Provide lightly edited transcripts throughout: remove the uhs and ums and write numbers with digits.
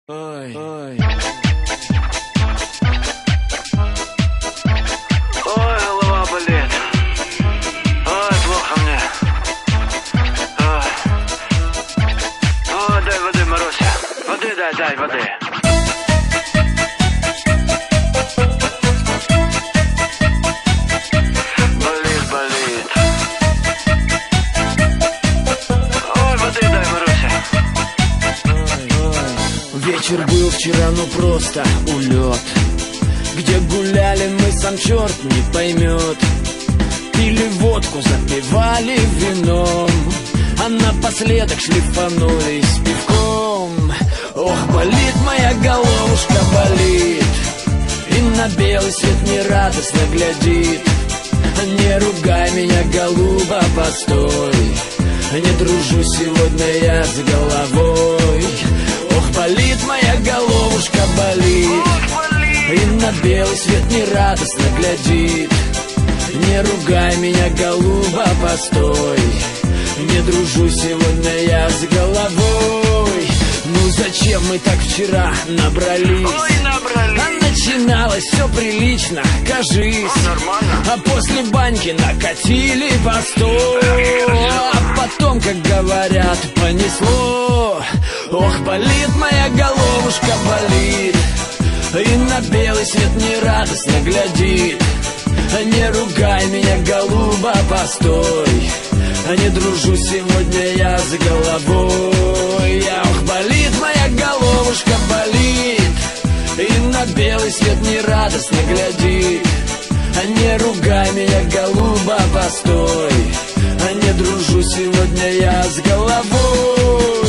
Ой, ой. Ой, голова болит. Ой, плохо мне. Ой, дай воды, Маруся. Воды дай воды. Болит. Ой, воды дай, Маруся. Вечер был вчера, ну просто улет. Где гуляли мы, сам черт не поймет. Пили водку, запивали вином, а напоследок шлифанулись пивком. Ох, болит моя головушка, болит, и на белый свет нерадостно глядит. Не ругай меня, голуба, постой, не дружу сегодня я с головой. Ох, болит моя головушка, болит, и на белый свет нерадостно глядит. Не ругай меня, голуба, постой, не дружу сегодня я с головой. Ну зачем мы так вчера набрались? А начиналось все прилично, кажись. А после баньки накатили постой. А потом, как говорят, понесло. Ох, болит моя головушка, болит, и на белый свет нерадостно глядит. Не ругай меня, голуба, постой, не дружу сегодня я с головой. Ох, болит моя головушка, болит, и на белый свет нерадостно глядит. Не ругай меня, голуба, постой, не дружу сегодня я с головой.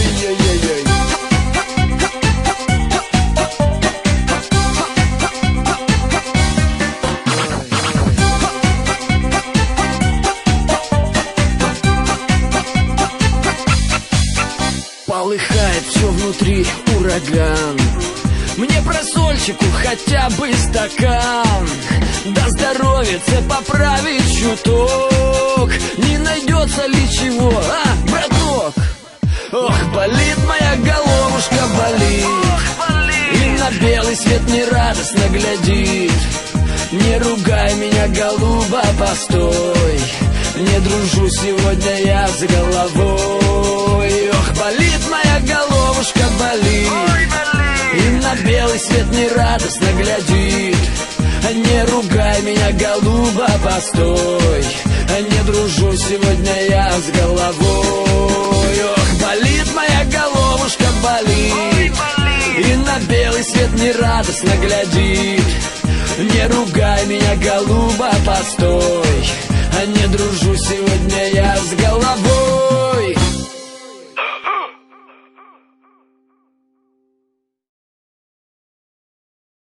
Полыхает все внутри, ураган. Мне просольчику хотя бы стакан, да здоровится поправить чуток. Не найдется ли чего, браток? Ох, болит моя головушка, болит, и на белый свет нерадостно глядит. Не ругай меня, голуба, постой, не дружу сегодня я с головой. Ох, болит моя головушка, болит, и на белый свет нерадостно глядит. Не ругай меня, голуба, постой, не дружу сегодня я с головой. Ох, болит моя головушка, болит, и на белый свет нерадостно глядит. Не ругай меня, голуба, постой, не дружу сегодня я с головой.